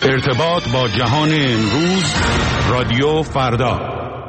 ارتباط با جهان امروز، رادیو فردا.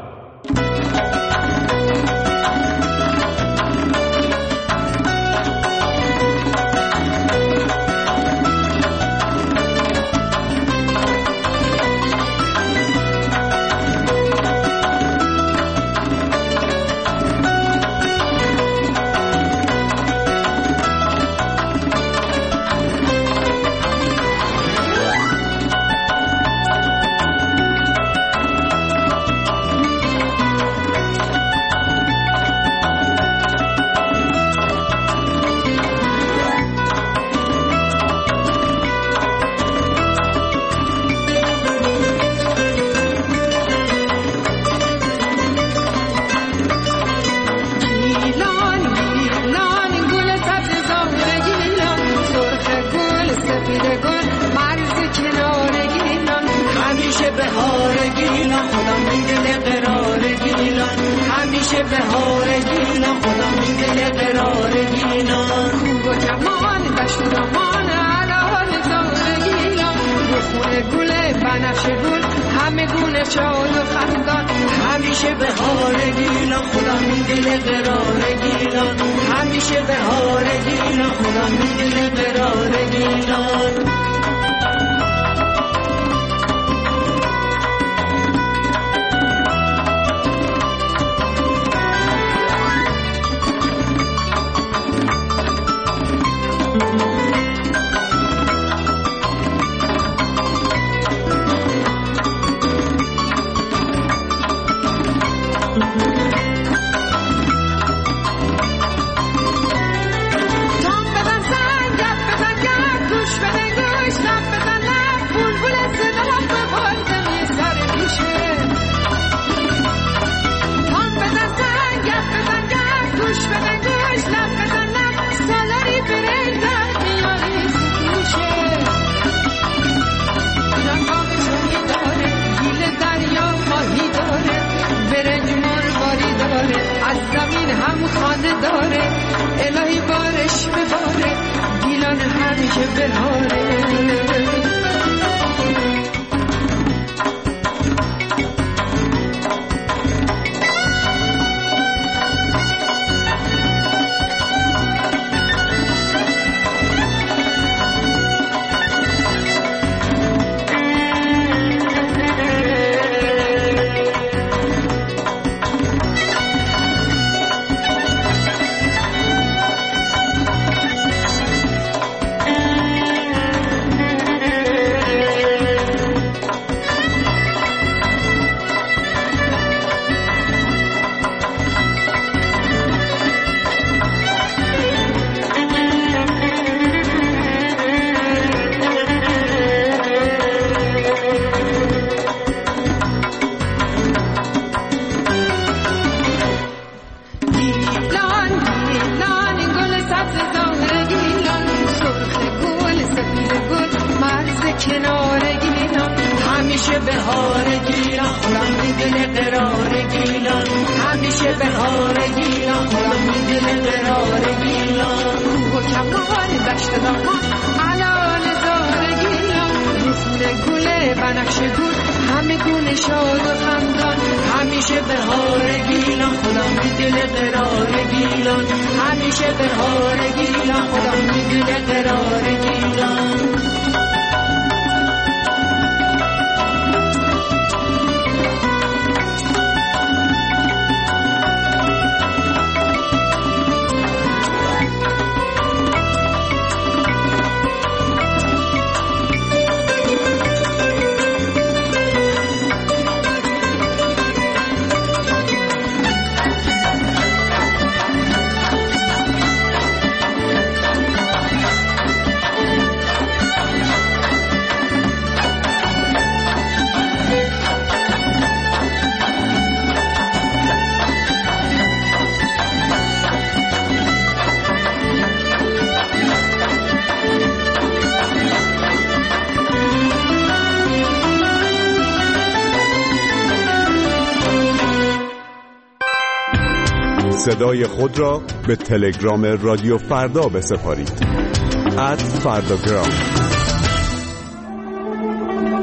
صدای خود را به تلگرام رادیو فردا بسپارید. @فرداگرام.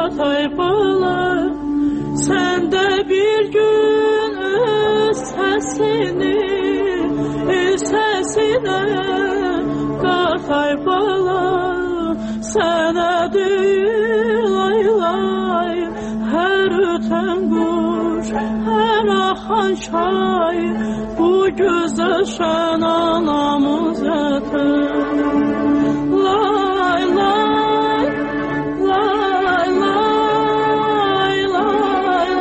Gatay bala sen de bir gün sesini sesine Gatay bala sana değil lay lay her öten kuş her akan çay bu güzel şen anamız yeter lay lay lay lay lay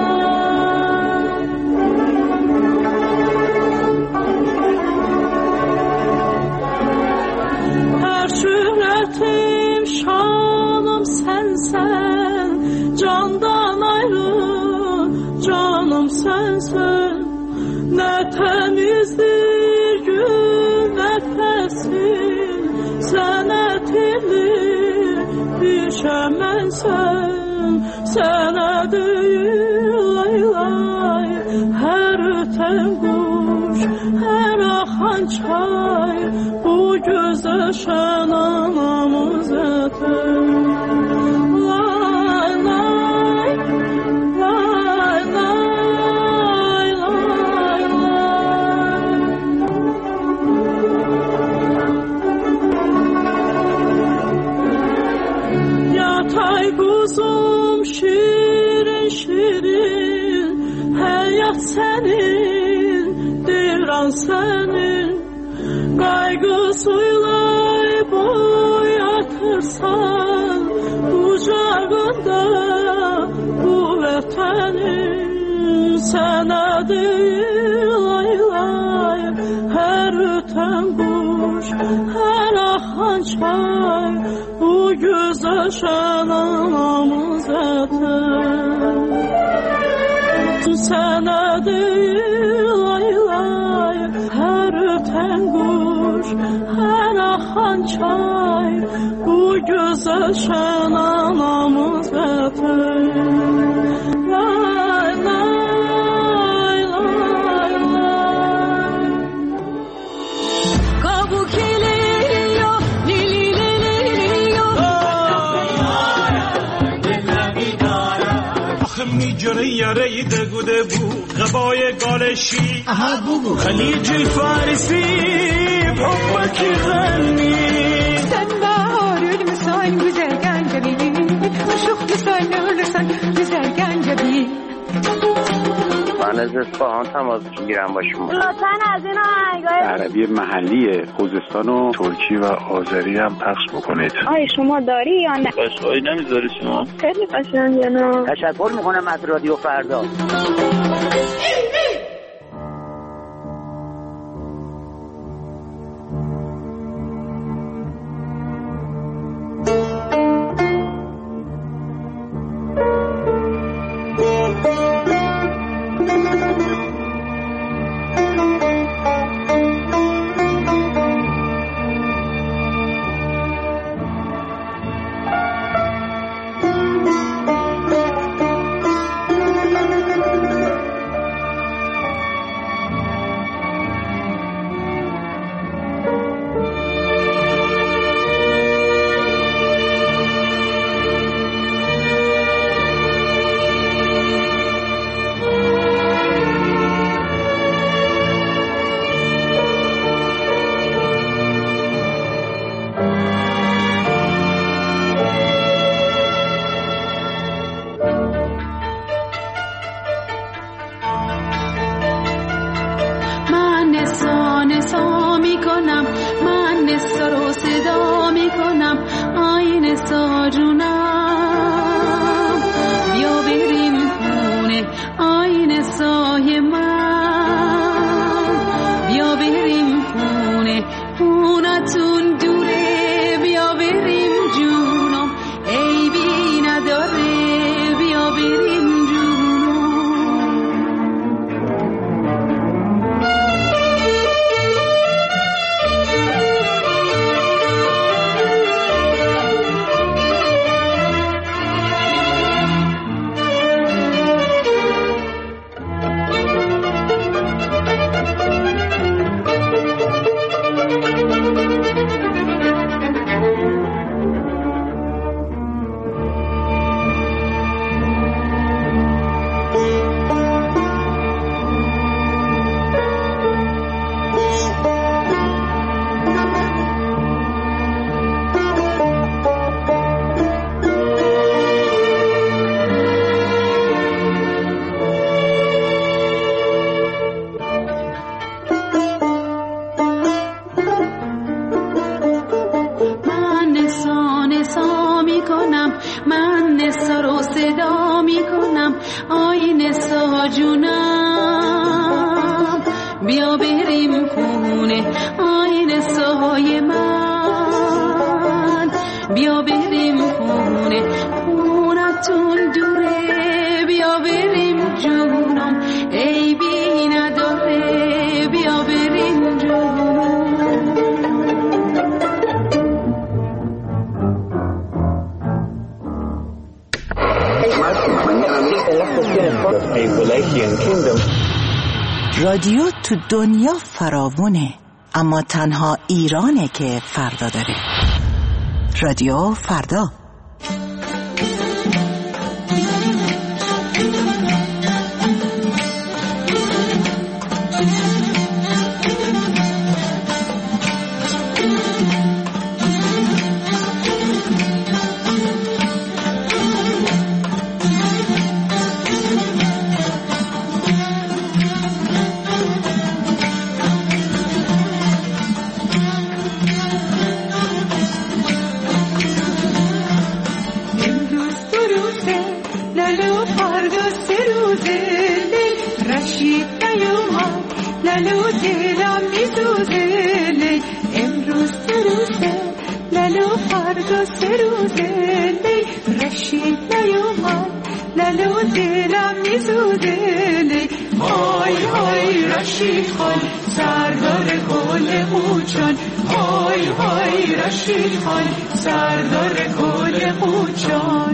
her şöhretim şanım sensen candan ayrı canım sensen ne temizdir gün nefesin sen etirli bir şemensen sana değil lay lay her öten kuş her akan çay bu güzel şen anamız yeter lay lay lay lay lay lay yatay kuzum şirin şirin hayat senin diran senin kaygısıyla boyatırsan kucağında bu vatanın sana değil lay lay her öten kuş her akan çay bu güzel şen anamız yeter sana değil lay lay her öten kuş her akan çay bu güzel şen anamız yeter lay lay lay lay kabuk geliyor li li li li li میجره یاره دگوده بو غبای گالشی خلیج فارسی بحبکی غنی sen bahar ölmüşsen güzel gencebi aşıklısan ölürsen güzel gencebi من از اصفهان تماس میگیرم با شما لطفاً از این آهنگای عربی محلی خوزستان و ترکی و آذری هم پخش بکنید. آیا شما داری یا نه؟ قشقایی نمیذاری شما؟ خیلی قشنگه نه؟ تشکر میکنم از رادیو فردا. جونم آینه سا جونم بیا بریم خونه آینه سای من بیا بریم خونه خونتون دوره بیا بریم جونم ای بی نداره بیا بریم جونم رادیو تو دنیا فراوونه، اما تنها ایرانه که فردا داره. رادیو فردا. سردار گل قوچان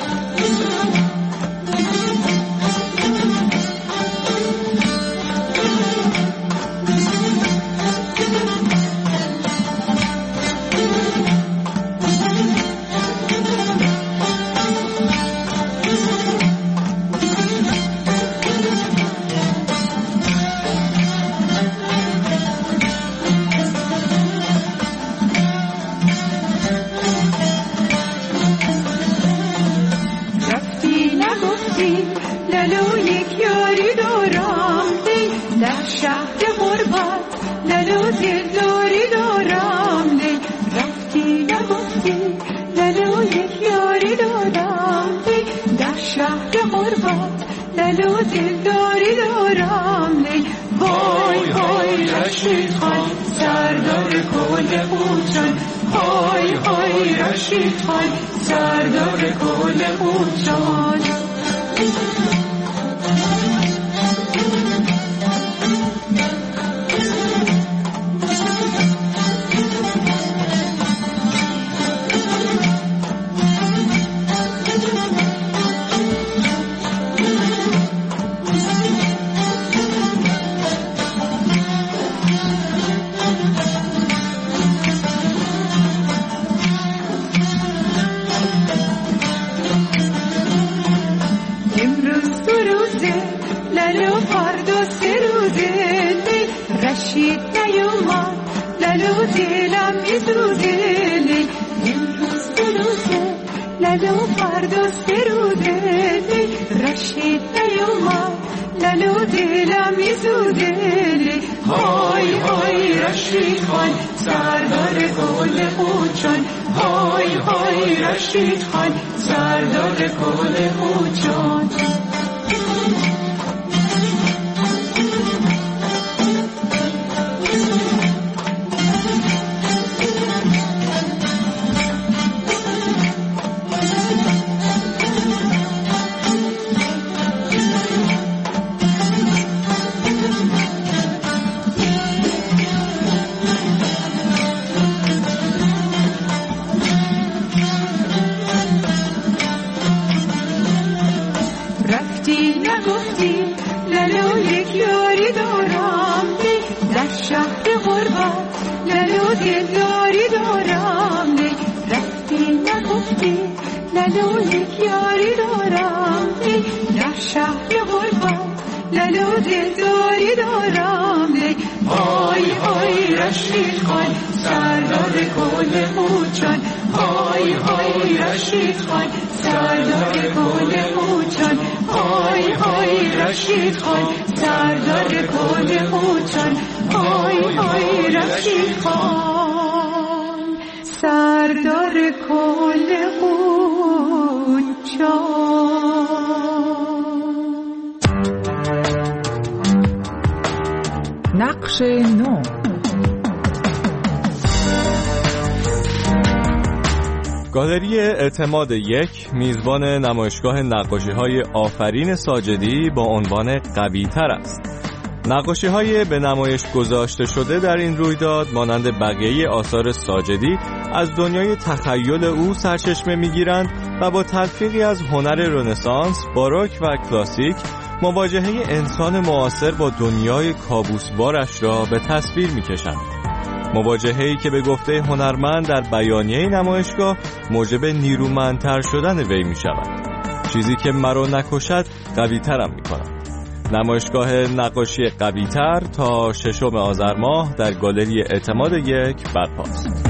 سردار گل قوچان سردار گل قوچان نقش نو. گالری اعتماد 1 میزبان نمایشگاه نقاشی‌های آفرین ساجدی با عنوان قوی‌تر است. نقاشی‌های به نمایش گذاشته شده در این رویداد مانند بقیه آثار ساجدی از دنیای تخیل او سرچشمه می‌گیرند و با تلفیقی از هنر رنسانس، باروک و کلاسیک مواجهه انسان معاصر با دنیای کابوسوارش را به تصویر می‌کشند. مواجهه‌ای که به گفته هنرمند در بیانیه نمایشگاه موجب نیرومندتر شدن وی می‌شود. چیزی که مرا نکشد قوی‌ترم می‌کند. نمایشگاه نقاشی قوی‌تر تا 6 آذر ماه در گالری اعتماد 1 برپاست.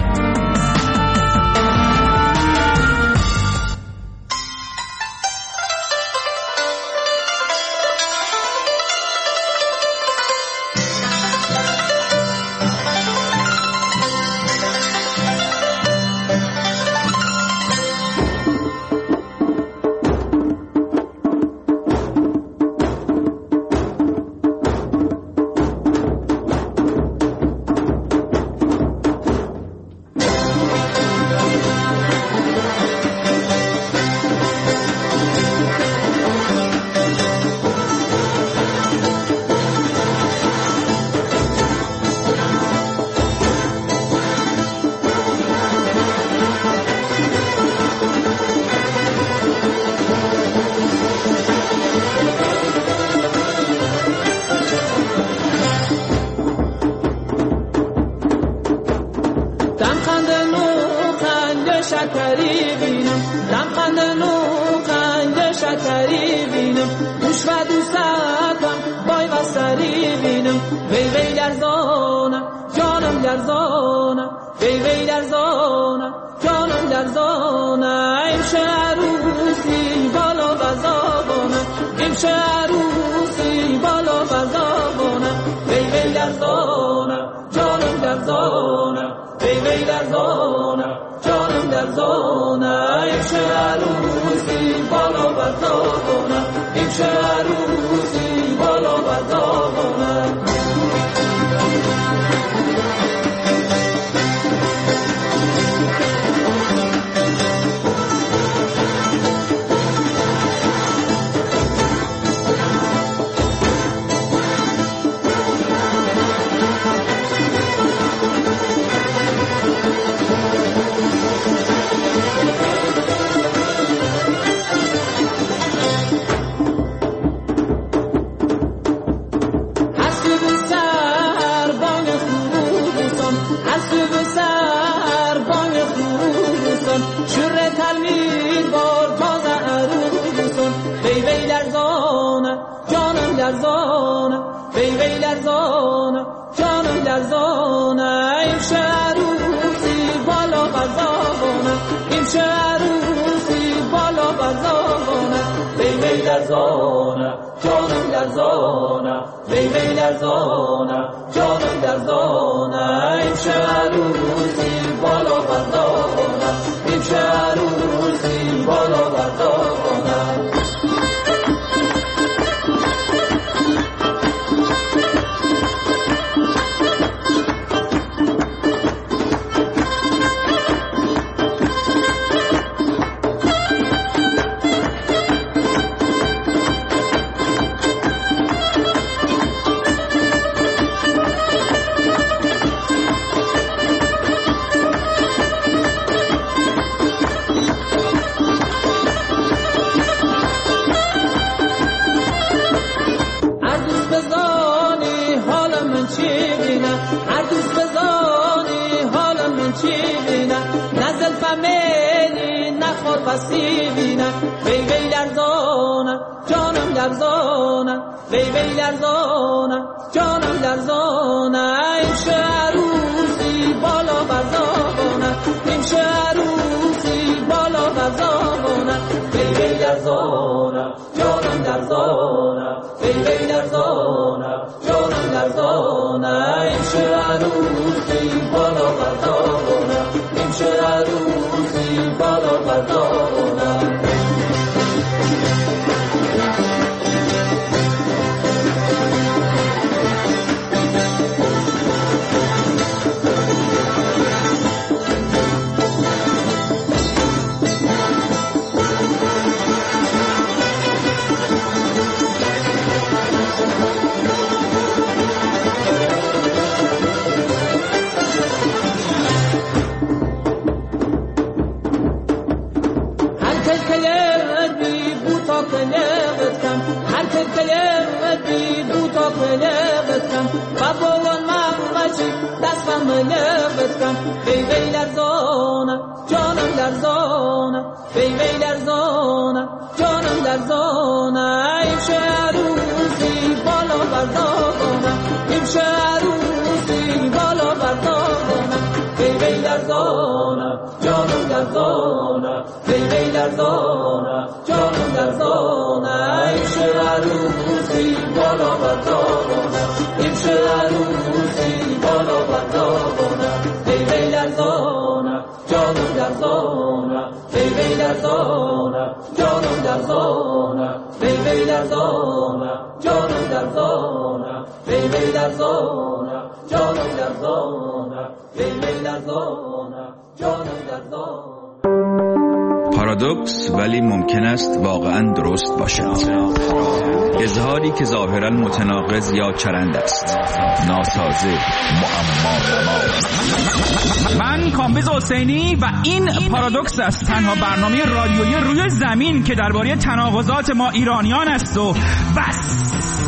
بتم هر که دلت بی بود و بلغتم و بوان مغمچی دستم بلغتم وی وی لرزانم جانم لرزانم وی وی لرزانم جانم لرزانم امشه عروسی بالا بردارم امشه عروسی بالا بردارم وی وی لرزانم جانم لرزانم وی وی لرزانم جانم لرزانم امشه عروسی بالا بردارم امشه عروسی بالا بردارم وی وی لرزانم جانم لرزانم وی وی لرزانم جانم لرزانم وی وی لرزانم جانم لرزانم وی وی لرزانم جانم لرزانم وی وی لرزانم جانم لرزانم. پارادوکس ولی ممکن است واقعا درست باشد. اظهاری که ظاهرا متناقض یا چرند است، ناسازه، معما. من کامبیز حسینی و این پارادوکس است، تنها برنامه رادیویی روی زمین که درباره تناقضات ما ایرانیان است و بس.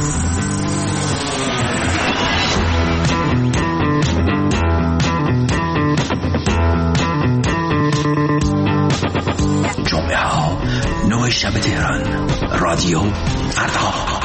جمعه ها 9 شب تهران، رادیو فردا.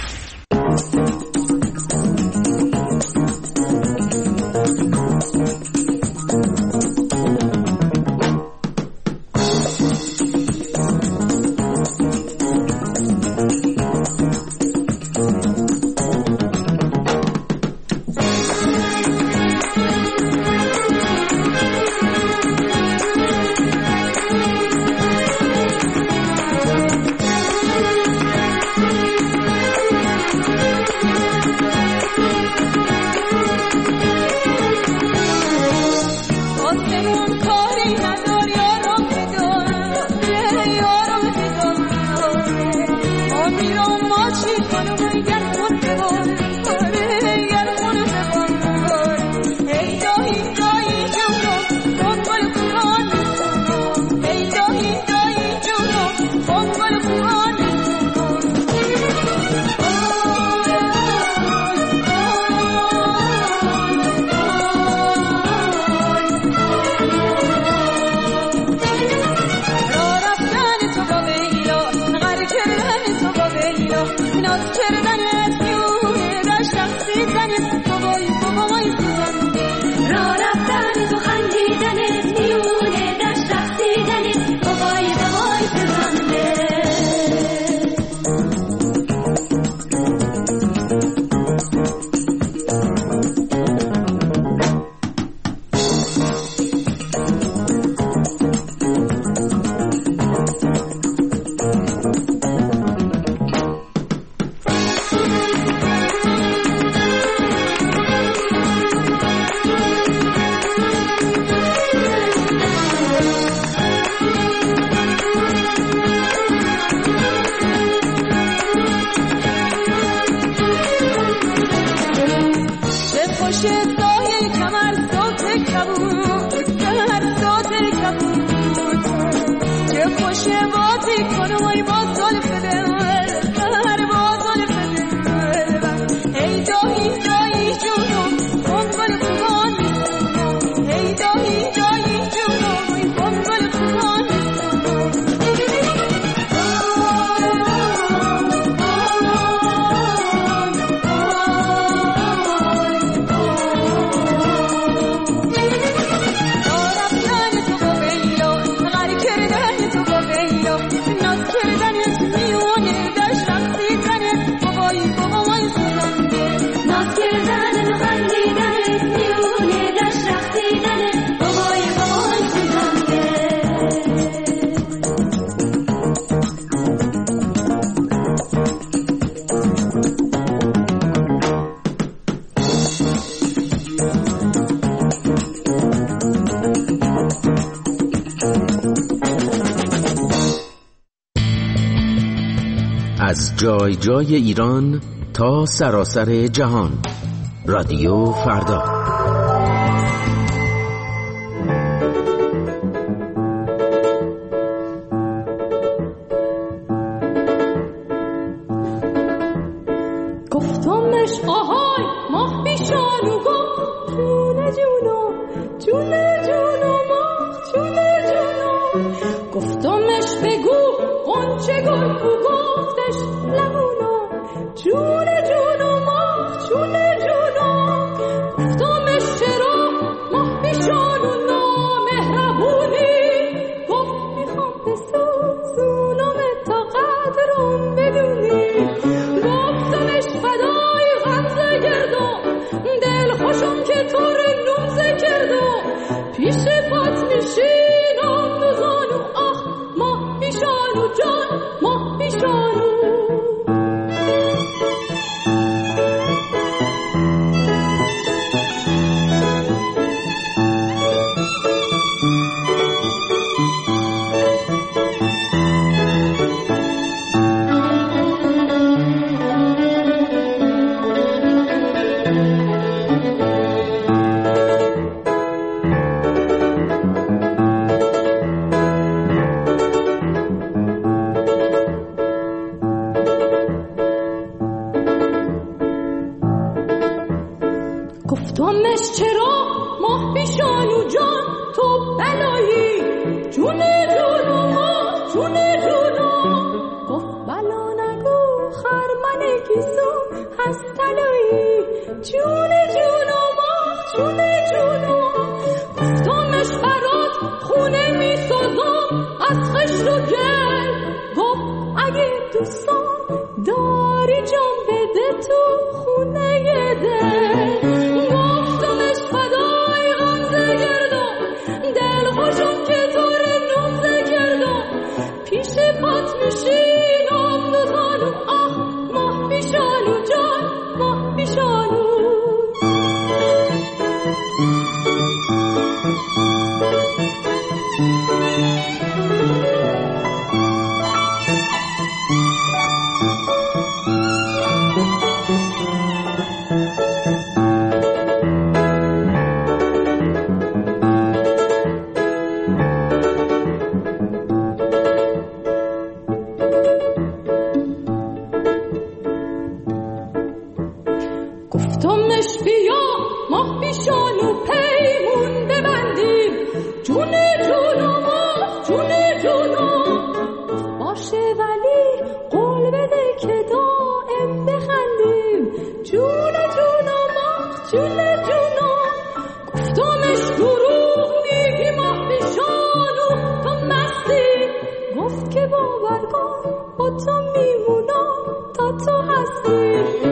از جای جای ایران تا سراسر جهان، رادیو فردا. گفتمش آهای ماه پیشانو گفت جونه جونو جونه جونو ماه جونه جونو. گفتمش بگو قنچه گل کو گفتش لمونو جونه جونو ماه جونه جونو. گفتمش چرا ماه پیشانو نامهربونی گفت میخوام بسوزونم تا قدرم بدونی. گفتمش فدای غمزه گردم دل خوشم که طور نوزه کردم پیش پات میشینم دو زانو آخ ماه پیشانو جان ماه پیشانو. گفتمش چرا ماه پیشانو جان تو بلایی جونه جونو ماه جونه جونو. گفت بلا نگو خرمن گیسو هست تلایی جونه جونو ماه جونه جونو. گفتمش برات خونه میسازم از خشت و گل. گفت اگه دوستان داری جان بده تو خونه دل. گفتمش فدای غمزه گردم دل خوشم که طور نوزه کردم پیش پات میشینم دو زانو آخ ماه پیشانو جان ماه پیشانو. گفتمش بیا ماه پیشانو پیمون ببندیم جونه جونو ماه جونه جونو. باشه ولی قول بده که دائم بخندیم جونه جونو ماه جونه جونو. گفتمش دروغ میگی ماه پیشانو تو مستی. گفت که باور کن با تو میمونم تا تو هستی.